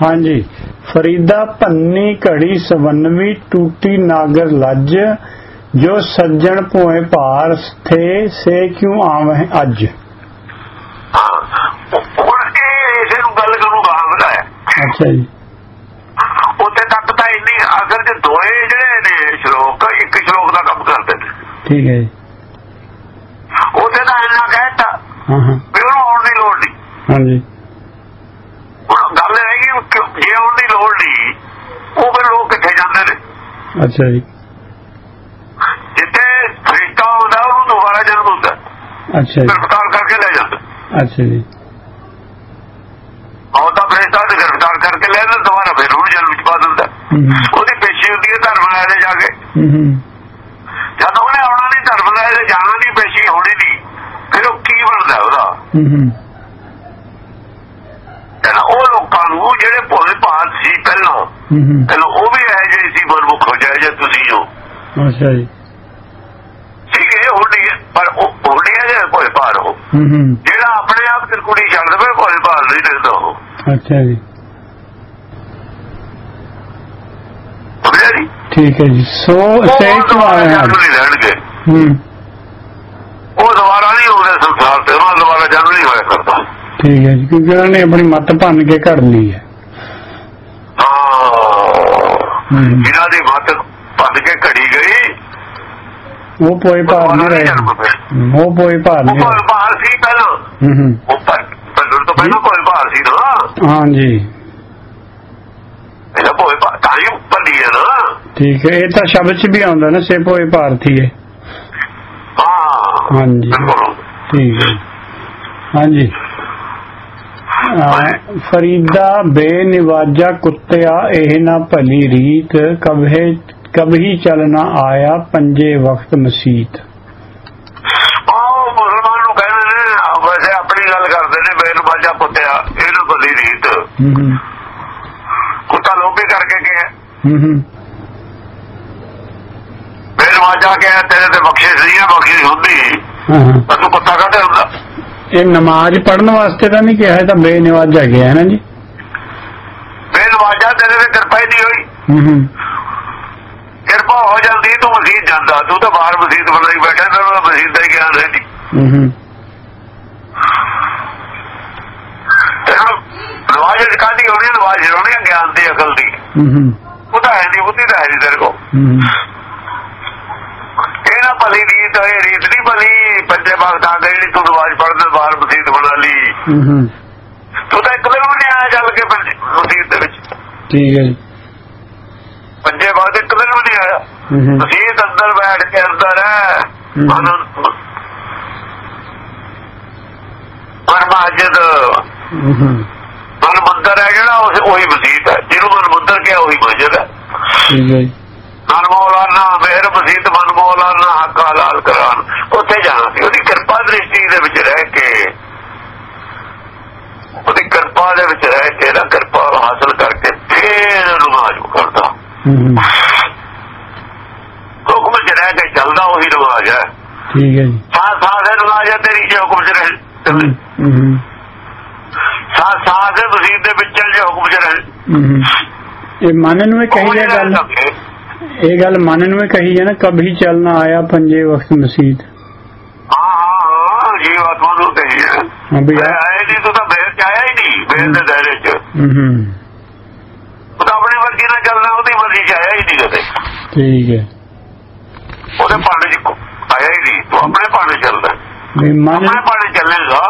हाँ जी। फरीदा भन्नी घड़ी सवनवी टूटी नागर लज जो सज्जन भोए भार थे से क्यों आवे अज। अच्छा जी। उत्थे तक तो इन्नी असल च दोए जिहड़े ने श्लोक एक श्लोक का काम करते हैं। ठीक है जी। उत्थे तो इन्ना कहता भी उन्होंने आउण दी लोड़ नहीं। हाँ जी। गल रहेगी जे आउण दी लोड़ नहीं वो फिर लोग कित्थे जांदे ने। अच्छा जी। जिथे फरिश्ता आउंदा उहनूं दोबारा जन्म हुंदा। अच्छा जी। गिरफ्तार करके ले जांदे। अच्छा जी। आउंदा फरिश्ता ते गिरफ्तार करके ले जांदे दोबारा फिर उहनूं जन्म च पा दिंदा। ਉਹਦੀ पेशी हुंदी है धर्मराज दे जाके। जद ਉਹਨੇ आउणा नहीं धर्मराज दे जाना नहीं पेशी होनी नहीं फिर ਉਹ ਕੀ ਬਣਦਾ ਉਹਦਾ। ਉਹ ਲੋਕਾਂ ਨੂੰ ਜਿਹੜੇ ਭੋਲੇ ਭਾਲ ਸੀ ਪਹਿਲਾਂ ਉਹ ਵੀ ਇਹ ਜਿਹੇ ਸੀ ਮਨਮੁਖ ਹੋ ਜਾਏ ਜੇ ਤੁਸੀਂ ਹੋ। ਅੱਛਾ ਜੀ। ਠੀਕ ਹੈ ਹੋਣੀ ਪਰ ਉਹ ਹੋਣੀ ਹੈ ਜੇ ਭੋਲੇ ਭਾਲ ਹੋ ਜਿਹੜਾ ਆਪਣੇ ਆਪ ਤੇ ਕੁੜੀ ਛੱਡ ਦੇਵੇ ਭੋਲੇ ਭਾਲ ਨਹੀਂ ਦਿੰਦਾ ਉਹ। ਅੱਛਾ ਜੀ। ठीक है जी। सो लैणगे वो दोबारा नहीं होंगे संसार से दोबारा जन्म नहीं होया करता। ठीक है जी क्योंकि उन्होंने अपनी मत भन के घड़ ली है। जिन्हों की मत भन के घड़ी गई वो पोए भार नहीं रहे। वो पोए भार नहीं भार सी पहला तो पहला कोई भार सी ना। हाँ जी। ठीक है ये तो शब्द च भी आंदा ना से भोए भारती है। हाँ जी ठीक है। हाँ जी। फरीदा बेनिवाजा कुत्तिया एह ना भली रीत कभी चलना आया पंजे वक्त मसीत। मुसलमान कहते वैसे अपनी गल करते ने बेनिवाजा कुत्तिया एह ना भली रीत कुत्ता लोभी करके गया बेनवाजा क्या तेरे ते बख्शिश नहीं है बख्शिश होंदी तू कुत्ता कहते होंदा। ये नमाज पढ़ने वास्ते तो नहीं कहा है तो बेनवाजा गया है ना जी। बेनवाजा तेरे ते कृपा ही नहीं हुई कृपा हो जाती तू मसीत जाता तू तो बाहर मसीत बनाई बैठा तो मसीत का ही ज्ञान है नहीं। नवाज कादी होनी नवाज होनी ज्ञान की अकल की वो तो है नहीं बुद्धि तो है नहीं तेरे को। ना भली रीत है रीत नहीं भली पंजे भगत आ गए तू नवाज पढ़ने बाहर मसीत बना ली तू तो एक दिन भी नहीं आया चल के मसीत ठीक है पंजे भगत एक दिन भी नहीं आया मसीत अंदर बैठ के अंदर है मन मस्जिद मन मंदिर है जो वही मसीत है जिन्होंने मन मंदिर क्या वही मस्जिद है। मन मौलाना मेहर मसीत मन मौलाना हक हलाल करान उत्थे जाना सी उसकी कृपा दृष्टि दे विच रह के उसकी कृपा दे विच रह के ना कृपा हासिल करके फिर नमाज करता हुक्म च रह के चलता वही नमाज है। ठीक है साथ साथ नमाज है तेरी जो हुक्म च रह साथ साथ मसीत दे विच चल जे हुक्म च रह ये मानन में कही है गल ये गल मानन में कही है ना कभी चलना आया पंजे वक्त मसीत। हाँ ये बात मानो कही है आया नहीं तो बेर च आया ही नहीं बेर के दायरे च तो अपनी मर्जी ना चलना उसकी मर्जी च आया ही नहीं कदे। ठीक है ਉਹਦੇ ਪਾਣੇ ਚ ਆਇਆ ਹੀ ਨਹੀਂ ਤੂੰ ਆਪਣੇ ਪਾਣੇ ਚੱਲਦਾ ਆਪਣੇ ਪਾਣੇ ਚੱਲੇਗਾ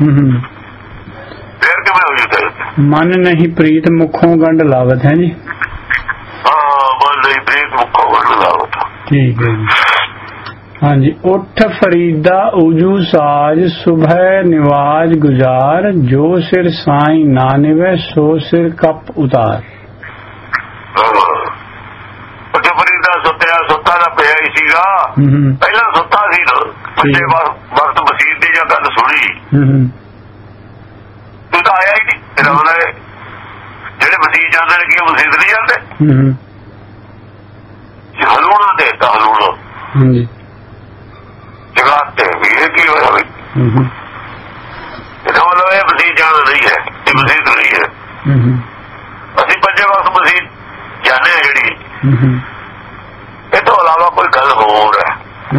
ਫਿਰ ਕਿਵੇਂ ਹੋ ਜੂਗਾ। मन नहीं प्रीत मुखों गंढ लावत है जी। हाँ मन नहीं प्रीत मुखों गंढ लावत। ठीक है जी। हाँ जी। उठ फरीदा उजू साज सुबह निवाज गुजार जो सिर साई ना निवे सो सिर कप उतार। उठ फरीदा सुत्या सुता दा पिया ही सीगा पहला सुता सी ना पंजे वक्त मसीत दी जो गल सुनी तू तो आया ही नहीं तेरा जेडे मसीत जाते ने कि मसीत नहीं जाते हलूना देता हलूना जगाते ये की होया मतलब ये मसीत जाना नहीं है ये मसीत नहीं है ਇਹ ਤੋਂ ਇਲਾਵਾ ਕੋਈ ਗੱਲ ਹੋਰ ਹੈ।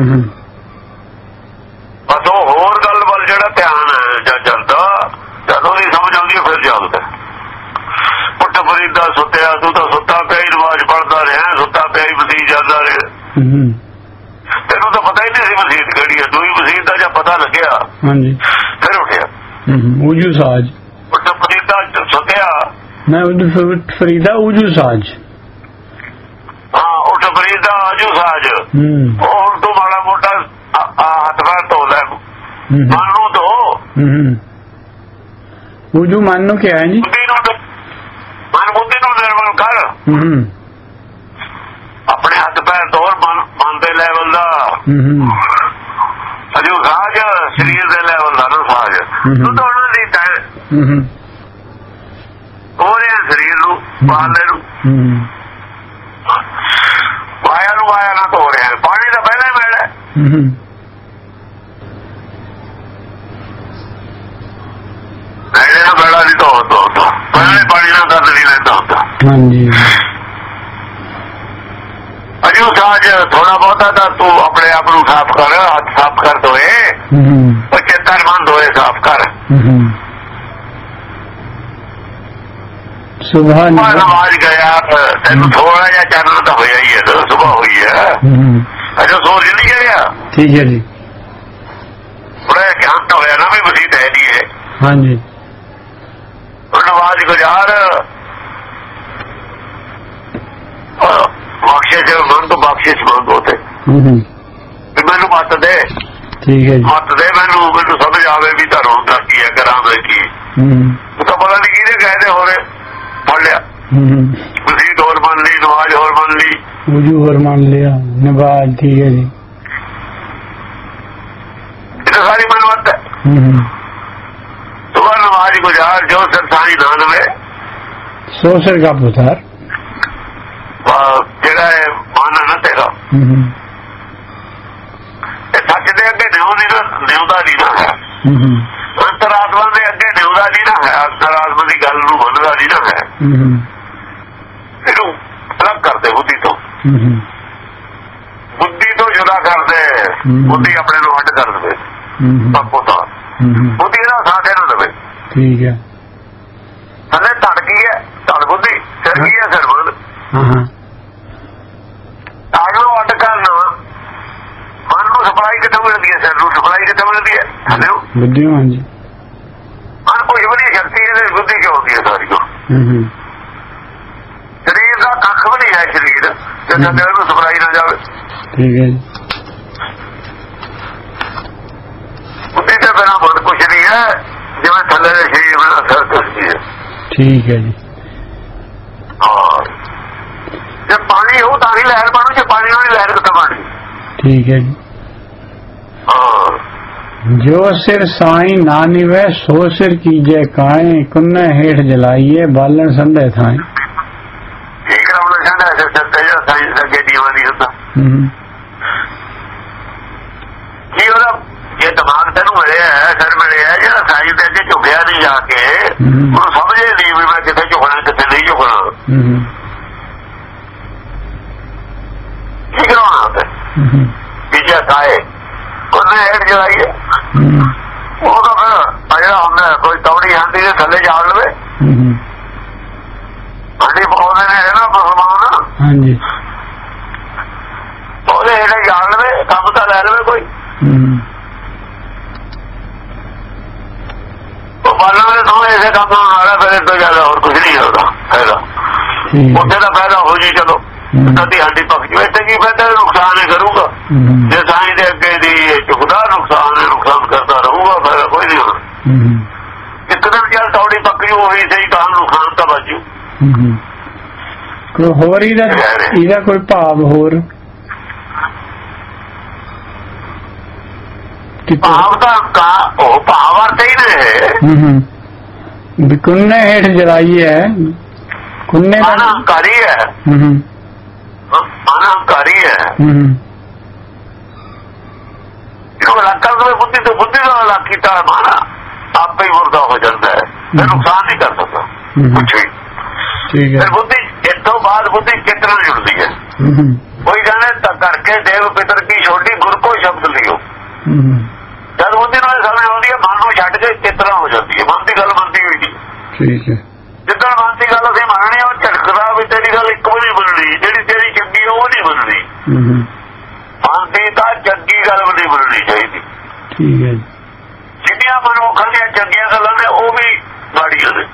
ਬਸ ਉਹ ਹੋਰ ਗੱਲ ਵੱਲ ਜਿਹੜਾ ਧਿਆਨ ਹੈ ਜਾਂ ਜਾਂਦਾ ਜਦੋਂ ਨਹੀਂ ਸਮਝ ਆਉਂਦੀ ਫਿਰ ਜਾਗਦਾ। ਪੁੱਟ ਫਰੀਦਾ ਸੁੱਤਿਆ ਤੂੰ ਤਾਂ ਸੁੱਤਾ ਪਿਆ ਹੀ ਨਮਾਜ਼ ਪੜ੍ਹਦਾ ਰਿਹਾ, ਸੁੱਤਾ ਪਿਆ ਹੀ ਮਸੀਤ ਜਾਂਦਾ ਰਿਹਾ, ਤੈਨੂੰ ਤਾਂ ਪਤਾ ਹੀ ਨਹੀਂ ਸੀ ਮਸੀਤ ਕਿਹੜੀ ਹੈ। ਦੂਈ ਮਸੀਤ ਦਾ ਜਾਂ ਪਤਾ ਲੱਗਿਆ ਫਿਰ ਉੱਠਿਆ। ਉਜੂ ਸਾਜ ਪੁੱਟ ਫਰੀਦਾ ਸੁੱਤਿਆ ਮੈਂ ਫਰੀਦਾ ਉਜੂ ਸਾਜ। ਹਾਂ ਉੱਠ ਫਰੀਦਾ ਉਜੂ ਸਾਜ। ਉਹ ਹੁਣ ਤੂੰ ਮਾੜਾ ਮੋਟਾ ਹੱਥ ਪੈਰ ਧੋ ਲੈ, ਮਨ ਨੂੰ ਧੋ। ਉਜੂ ਮਨ ਨੂੰ ਕਿਹਾ ਹੈ ਜੀ, ਮਨ ਬੁੱਧੀ ਨੂੰ ਨਿਰਮਲ ਕਰ। ਆਪਣੇ ਹੱਥ ਪੈਰ ਧੋ ਮਨ ਦੇ ਲੈਵਲ ਦਾ। ਅਜੂ ਸਾਜ ਸਰੀਰ ਦੇ ਲੈਵਲ ਦਾ ਨਾ ਸਾਜ ਤੂੰ ਧੋਣਾ ਨਹੀਂ ਤੈਂ ਉਹਦੇ ਸਰੀਰ ਨੂੰ ਪਾਲੇ ਨੂੰ ਵਾਇਆ ਨੂੰ ਵਾਇਆ ਨਾ ਧੋ ਰਿਹਾ। ਪਾਣੀ ਤਾਂ ਪਹਿਲਾਂ ਹੀ ਮਿਲਣਾ, ਇਹਦੇ ਨਾਲ ਬੈੜਾ ਨਹੀਂ ਧੋ ਪਹਿਲੇ ਪਾਣੀ ਨਾਲ ਦਰਦ ਨਹੀਂ ਲੈਂਦਾ ਹੁੰਦਾ। ਅਜੂ ਸਾਜ ਥੋੜਾ ਬਹੁਤਾ ਤਾਂ ਤੂੰ ਆਪਣੇ ਆਪ ਨੂੰ ਸਾਫ਼ ਕਰ, ਹੱਥ ਸਾਫ਼ ਕਰ ਦੋਏ, ਉਹ ਚੇਤਨ ਮਨ ਦੋਏ ਸਾਫ਼ ਕਰ। ਸੁਬਹ ਨਮਾਜ਼ ਗਿਆ ਤੈਨੂੰ ਥੋੜਾ ਜਿਹਾ ਚਾਨਣ ਤਾਂ ਹੋਇਆ ਹੀ ਹੈ, ਸੁਬਹ ਹੋਈ ਹੈ, ਅਜੋ ਸੂਰਜ ਨਹੀਂ ਚੜਿਆ। ਠੀਕ ਹੈ ਜੀ, ਥੋੜਾ ਜਿਹਾ ਗਿਆਨ ਤਾਂ ਹੋਇਆ ਨਾ ਵੀ ਮਸੀਤ ਹੈ ਨਹੀਂ ਹੈ। ਹਾਂਜੀ ਨਮਾਜ਼ ਗੁਜ਼ਾਰ ਬਖਸ਼ਿਸ਼ ਮਨ ਤੋਂ ਬਖਸ਼ਿਸ਼ ਮੰਗੋ ਤੇ ਮੈਨੂੰ ਮੱਤ ਦੇ। ਠੀਕ ਹੈ, ਮੱਤ ਦੇ ਮੈਨੂੰ ਸਮਝ ਆਵੇ ਵੀ ਧਰਮ ਦਾ ਕੀ ਹੈ, ਕਰਾਂ ਮੈਂ ਕੀ। ਤਾਂ ਪਤਾ ਨਹੀਂ ਕਿਹਨੇ ਕਹਦੇ ਹੋਰੇ ਫੜ ਲਿਆ, ਮਸੀਤ ਹੋਰ ਮੰਨ ਲਈ, ਨਮਾਜ਼ ਹੋਰ ਮੰਨ ਲਈ, ਉਜੂ ਹੋਰ ਮੰਨ ਲਿਆ, ਨਮਾਜ਼। ਠੀਕ ਹੈ ਜੀ, ਇਹ ਤਾਂ ਸਾਰੀ ਮਨਵਤ ਹੈ। ਸੁਬਹ ਨਮਾਜ਼ ਗੁਜ਼ਾਰ ਜੋ ਸਿਰ ਸਾਈ ਨਾ ਲਵੇ ਸੋ ਸਿਰ ਕਾ ਪੁੱਤਰ ਜਿਹੜਾ ਮਨ ਨਾ ਤੇਰਾ ਸੱਚ ਦੇ ਅੱਗੇ ਨਿਉਂਦਾ ਨਹੀਂ ਨਾ ਹੈ। ਅੰਤਰਾਤਮਾ ਦੇ ਅੱਗੇ ਨਿਉਂਦਾ ਨਹੀਂ ਨਾ ਹੈ। ਅੰਤਰਾਤਮਾ ਦੀ ਗੱਲ ਨੂੰ ਮੰਨਦਾ ਨਹੀਂ ਨਾ ਹੈ। ਇਹਨੂੰ ਅਲੱਗ ਕਰਦੇ ਬੁੱਧੀ ਤੋਂ, ਬੁੱਧੀ ਤੋਂ ਜੁਦਾ ਕਰਦੇ। ਬੁੱਧੀ ਆਪਣੇ ਨੂੰ ਅੱਡ ਕਰ ਦੇਵੇ, ਬਾਪੂ ਤਾਂ ਬੁੱਧੀ ਦਾ ਸਾਥ ਨਾ ਦੇਵੇ। ਠੀਕ ਹੈ, ਥੱਲੇ ਧੜ ਕੀ ਹੈ, ਧੜ ਬੁੱਧੀ, ਸਿਰ ਕੀ ਹੈ, ਸਿਰ ਮਨ। ਧੜ ਨੂੰ ਅੱਡ ਕਰਨਾ, ਮਨ ਨੂੰ ਸਪਲਾਈ ਕਿੱਥੋਂ ਮਿਲਦੀ ਹੈ, ਸਿਰ ਨੂੰ ਸਪਲਾਈ ਕਿੱਥੋਂ ਮਿਲਦੀ ਹੈ, ਥੱਲੇ ਬੁੱਧੀ। ਹਾਂਜੀ, ਮਨ ਕੁਝ ਵੀ ਨਹੀਂ ਸ਼ਕਤੀ ਹੈ, ਬੁੱਧੀ ਕਿਉਂ ਹੁੰਦੀ ਹੈ ਸਾਰੀ ਕੋ। ਸਰੀਰ ਦਾ ਕੱਖ ਵੀ ਨਹੀਂ ਹੈ, ਸਰੀਰ ਜੇ ਥੱਲੇ ਨੂੰ ਸਪਲਾਈ ਨਾ ਜਾਵੇ। ਠੀਕ ਹੈ ਜੀ, ਬੁੱਧੀ ਦੇ ਬਿਨਾਂ ਮਨ ਕੁਛ ਨਹੀਂ ਹੈ, ਜਿਵੇਂ ਥੱਲੇ ਦੇ ਸਰੀਰ ਬਿਨਾਂ ਸਿਰ ਕੁਛ ਨਹੀਂ ਹੈ। ਠੀਕ ਹੈ ਜੀ, ਹਾਂ ਜੇ ਪਾਣੀ ਹੋ ਤਾਂ ਹੀ ਲਹਿਰ ਬਣੂ, ਜੇ ਪਾਣੀ ਨਾਲ ਲਹਿਰ ਕਿੱਥੇ ਬਣਨੀ। ਠੀਕ ਹੈ ਜੀ, ਜੋ ਸਿਰ ਸਾਈ ਨਾ ਨਿਵੇ ਸੋ ਸਿਰ ਕੀਜੇ ਕਾਏ, ਕੁੰਨੇ ਹੇਠ ਜਲਾਈਏ ਬਾਲਣ ਸੰਧੇ ਥਾਏ। ਠੀਕ ਰਾਵਣ ਕਹਿੰਦਾ ਸਿਰ ਤੇ ਜੋ ਸਾਈ ਲੱਗੇ ਦੀਵਾ ਨਹੀਂ ਹੁੰਦਾ। ਕੀ ਉਹਦਾ ਜੇ ਦਿਮਾਗ ਤੈਨੂੰ ਮਿਲਿਆ, ਸਿਰ ਮਿਲਿਆ, ਜਿਹੜਾ ਸਾਈ ਦੇ ਅੱਗੇ ਝੁਕਿਆ ਨਹੀਂ ਜਾ ਕੇ, ਉਹਨੂੰ ਸਮਝੇ ਨਹੀਂ ਵੀ ਮੈਂ ਕਿੱਥੇ ਝੁਕਣਾ ਕਿੱਥੇ ਨਹੀਂ ਝੁਕਣਾ। ਕੀ ਕਰਾਉਣਾ ਤੀਜਾ ਕਾਏ ਉਹਨੇ ਹੇਠ ਜਲਾਈਏ। ਉਹ ਤਾਂ ਫਿਰ ਜਿਹੜਾ ਹੁੰਦਾ ਕੋਈ ਤੌੜੀ ਆਂਦੀ ਦੇ ਥੱਲੇ ਜਾਲ ਲਵੇ। ਆਂਡੀ ਪਾਉਂਦੇ ਨੇ ਨਾ ਮੁਸਲਮਾਨ, ਹਾਂਜੀ, ਉਹਦੇ ਹੇਠ ਜਾਲ ਲਵੇ, ਕੰਮ ਤਾਂ ਲੈ ਲਵੇ ਕੋਈ। ਉਹ ਬਾਲਾਂ ਦੇ ਦੋਵੇਂ ਇਸੇ ਕੰਮ ਨਾਲ ਆ, ਫਿਰ ਇਸ ਤੋਂ ਜ਼ਿਆਦਾ ਹੋਰ ਕੁਝ ਨਹੀਂ ਹੋਦਾ ਹੈਗਾ। ਉੱਥੇ ਦਾ ਫਾਇਦਾ ਹੋ ਜੀ, ਚਲੋ ਕਦੀ ਹੱਡੀ ਪੱਕ ਜਾਵੇ ਤੇ ਕੀ ਫਾਇਦਾ, ਨੁਕਸਾਨ ਹੀ ਕਰੂਗਾ। ਜੇ ਸਾਈਂ ਦੇ ਅੱਗੇ ਦੀ ਝੁਕਦਾ ਨੁਕਸਾਨ ਕਰਦਾ ਰਹੂਗਾ, ਫਾਇਦਾ ਕੋਈ ਨਹੀਂ ਹੋਣਾ। ਇੱਕ ਦਿਨ ਚੱਲ ਤੌੜੀ ਪੱਕ ਜੂ, ਉਹੀ ਸਹੀ ਤਾਂ ਨੁਕਸਾਨ ਤਾਂ ਬਚੂ। ਕੋਈ ਹੋਰ ਇਹਦਾ ਕੋਈ ਭਾਵ ਹੋਰ ਭਾਵ ਤਾਂ ਉਹ ਭਾਵ ਅਰਥ ਹੀ ਨੇ। ਕੁੰਨੇ ਹੇਠ ਜਲਾਈ ਹੈ, ਕੁੰਨੇ ਅਨਹੰਕਾਰੀ ਹੈ, ਅਨਹੰਕਾਰੀ ਹੈ। ਇਹਨੂੰ ਅਲੱਗ ਕਰ ਦੇਵੇ ਬੁੱਧੀ ਤੋਂ, ਬੁੱਧੀ ਦਾ ਅਲੱਗ ਕੀਤਾ ਮਾਨਾ ਆਪੇ ਹੀ ਮੁਰਦਾ ਹੋ ਜਾਂਦਾ ਹੈ, ਫਿਰ ਨੁਕਸਾਨ ਨਹੀਂ ਕਰ ਸਕਦਾ ਕੁਛ ਵੀ। ਫਿਰ ਬੁੱਧੀ ਇਸ ਤੋਂ ਬਾਅਦ ਬੁੱਧੀ ਚਿੱਤ ਨਾਲ ਜੁੜਦੀ ਹੈ। ਕੋਈ ਜਾਣੇ ਤਾਂ ਕਰਕੇ ਦੇਵ ਪਿਤਰ ਕੀ ਛੋਟੀ ਗੁਰ ਕੋ ਸ਼ਬਦ ਲਿਓ। ਜਦ ਉਹਦੇ ਨਾਲ ਸਮਝ ਆਉਂਦੀ ਹੈ ਮਨ ਨੂੰ ਛੱਡ ਕੇ ਚੇਤਨਾ ਹੋ ਜਾਂਦੀ ਹੈ। ਮਨ ਦੀ ਗੱਲ ਮੰਨਦੀ ਹੋਈ ਨਹੀਂ। ਠੀਕ ਹੈ। ਜਿੱਦਾਂ ਮਨ ਦੀ ਗੱਲ ਅਸੀਂ ਮੰਨਣੀ ਉਹ ਝਟਕਦਾ ਵੀ ਤੇਰੀ ਗੱਲ ਇੱਕ ਵੀ ਨਹੀਂ ਮੰਨਣੀ, ਜਿਹੜੀ ਤੇਰੀ ਚੰਗੀ ਉਹ ਨਹੀਂ ਮੰਨਣੀ। ਮਨ ਦੀ ਤਾਂ ਚੰਗੀ ਗੱਲ ਵੀ ਨਹੀਂ ਮੰਨਣੀ ਚਾਹੀਦੀ। ਠੀਕ ਹੈ। ਜਿੰਨੀਆਂ ਮਨੁੱਖਾਂ ਦੀਆਂ ਚੰਗੀਆਂ ਗੱਲਾਂ ਨੇ ਉਹ ਵੀ ਮਾੜੀਆਂ ਨੇ।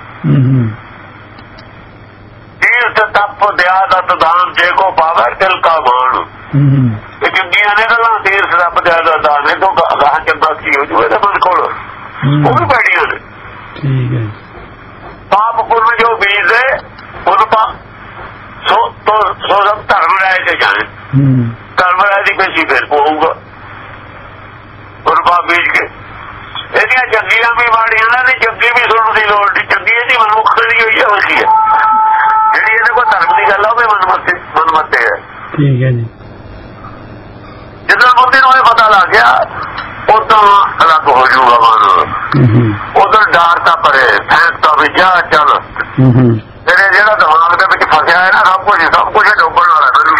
ਤੀਰਥ ਤਪ ਦਿਆ ਦਤ ਦਾਨ ਜੇ ਕੋ ਪਾਵੇ ਦਿਲ ਕਾ ਮਾਣ। ਇਹ ਚੰਗੀਆਂ ਨੇ ਗੱਲਾਂ ਤੀਰਥ ਤਪ ਦਿਆ ਦਤ ਦਾਨ ਨੇ ਤੋਂ ਗਾਹ ਚੰਗਾ ਕੀ ਹੋ ਜੂ ਇਹਦੇ ਮਨ ਕੋਲ, ਉਹ ਵੀ ਪੈੜੀਆਂ ਨੇ। ਠੀਕ ਹੈ। ਪਾਪ ਪੁੰਨ ਜੋ ਬੀਜਦੇ ਉਹਨੂੰ ਸੋ ਸਭ ਧਰਮ ਰਾਏ ਤੇ ਜਾਣੇ। ਧਰਮ ਰਾਏ ਦੀ ਪੈਸੀ ਫਿਰ ਹੋਊਗਾ ਉਹਨੂੰ ਪਾਪ ਬੀਜ ਕੇ। ਇਹਦੀਆਂ ਚੰਗੀਆਂ ਵੀ ਮਾੜੀਆਂ ਨੇ, ਚੰਗੀ ਵੀ ਸੁਣਨ ਦੀ ਲੋੜ ਨਹੀਂ। ਚੰਗੀ ਇਹਦੀ ਮਨੁੱਖ ਦੀ ਹੋਈ ਹੈ ਹੋਰ ਕੀ ਹੈ। ਜਿਹੜੀ ਇਹਦੇ ਕੋਲ ਧਰਮ ਦੀ ਗੱਲ ਆ ਉਹ ਵੀ ਮਨਮੱਤੇ ਹੈ। ਠੀਕ ਹੈ ਜੀ। ਜਿੱਦਾਂ ਬੰਦੇ ਨੂੰ ਇਹ ਪਤਾ ਲੱਗ ਗਿਆ ਉਦੋਂ ਅਲੱਗ ਹੋ ਜਾਊਗਾ ਮਨ। ਉਦੋਂ ਡਰ ਤਾਂ ਪਰੇ ਫੈਂਕ ਤਾਂ ਵੀ ਜਾ ਚੱਲ। ਤੇਰੇ ਜਿਹੜਾ ਦਿਮਾਗ ਦੇ ਵਿੱਚ ਫਸਿਆ ਹੈ ਨਾ ਸਭ ਕੁਝ ਡੋਬਣ ਵਾਲਾ ਮੈਨੂੰ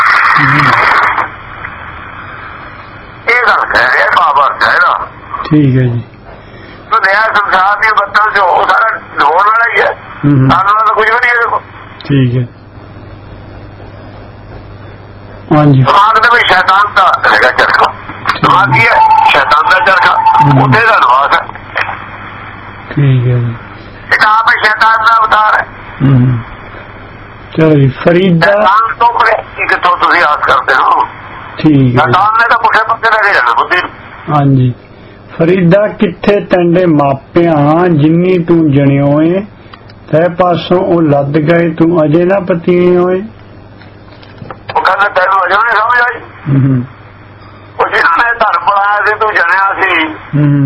ਇਹ ਗੱਲ ਕਹਿ ਰਿਹਾ ਬਾਬਾ ਹੈ। ਠੀਕ ਹੈ ਜੀ। ਨया ਸੰਸਾਰ ਦੀਆਂ ਬੱਤਾਂ ਚ ਉਹ ਸਾਰਾ ਹੋਣ ਵਾਲਾ ਹੀ ਹੈ। ਸਾਨੂੰ ਤਾਂ ਕੁਝ ਵੀ ਨਹੀਂ ਇਹਦੇ ਕੋਲ। ਠੀਕ ਹੈ। ਹਾਂਜੀ। ਦਿਮਾਗ ਦੇ ਵਿੱਚ ਸ਼ੈਤਾਨ ਦਾ ਹੈਗਾ ਚਰਖਾ। ਦਿਮਾਗ ਕੀ ਹੈ? ਸ਼ੈਤਾਨ ਦਾ ਚਰਖਾ। ਉੱਥੇ ਦਾ ਨਿਵਾਸ ਹੈ। ਠੀਕ ਹੈ ਜੀ। ਇਹ ਆਪ ਸ਼ੈਤਾਨ ਦਾ ਅਵਤਾਰ ਹੈ। ਚਲੋ ਜੀ। ਫਰੀਦਾ ਸ਼ੈਤਾਨ ਤੋਂ ਕਿੱਥੋਂ ਤੁਸੀਂ ਆਸ ਕਰਦੇ ਹੋ? ਠੀਕ ਹੈ। ਸ਼ੈਤਾਨ ਨੇ ਤਾਂ ਪੁੱਠੇ ਪੱਕੇ ਲੈ ਕੇ ਜਾਣਾ ਬੁੱਧੀ ਨੂੰ। ਹਾਂਜੀ। ਫਰੀਦਾ ਕਿੱਥੇ ਤੈਂਡੇ ਮਾਪਿਆਂ ਜਿੰਨੀ ਤੂੰ ਜਣਿਓ ਏ ਤੈ ਪਾਸੋਂ ਉਹ ਲੱਦ ਗਏ ਤੂੰ ਅਜੇ ਨਾ ਪਤੀਏ ਹੋਏ। ਉਹ ਕਹਿੰਦੇ ਤੈਨੂੰ ਅਜੇ ਨਹੀਂ ਸਮਝ ਆਈ। ਉਹ ਜਿਹਨਾਂ ਨੇ ਧਰਮ ਬਣਾਇਆ ਸੀ ਤੂੰ ਜਣਿਆ ਸੀ।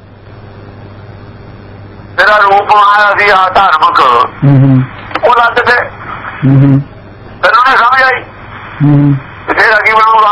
ਤੇਰਾ ਰੂਪ ਬਣਾਇਆ ਸੀ ਆ ਧਾਰਮਿਕ ਉਹ ਲੱਦ ਕੇ ਤੈਨੂੰ ਨਹੀਂ ਸਮਝ ਆਈ। ਤੇਰਾ ਕੀ ਬਣੂਗਾ?